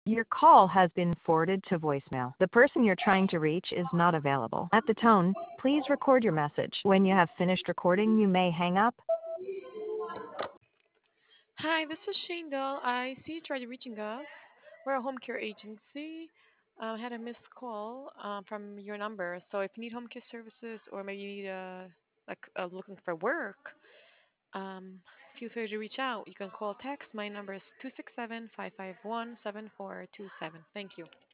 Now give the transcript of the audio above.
Your call has been forwarded to voicemail. The person you're trying to reach is not available. At the tone, please record your message. When you have finished recording, you may hang up. Hi, this is Shane Dahl. I see you tried reaching us. We're a home care agency. I had a missed call from your number. So if you need home care services or maybe you need looking for work, um, feel free to reach out. You can call text. My number is 267-551-7427. Thank you.